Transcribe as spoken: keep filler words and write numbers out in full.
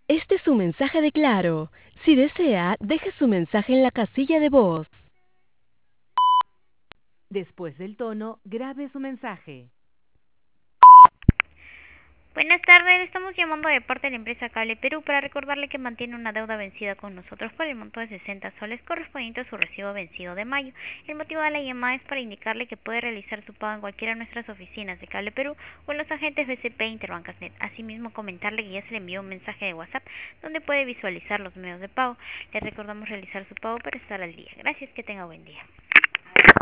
Este es su mensaje de Claro. Si desea, deje su mensaje en la casilla de voz. Después del tono, grabe su mensaje. Buenas tardes, estamos llamando de parte de la empresa Cable Perú para recordarle que mantiene una deuda vencida con nosotros por el monto de sesenta soles correspondiente a su recibo vencido de mayo. El motivo de la llamada es para indicarle que puede realizar su pago en cualquiera de nuestras oficinas de Cable Perú o en los agentes B C P e Interbancasnet. Asimismo, comentarle que ya se le envió un mensaje de WhatsApp donde puede visualizar los medios de pago. Le recordamos realizar su pago para estar al día. Gracias, que tenga buen día.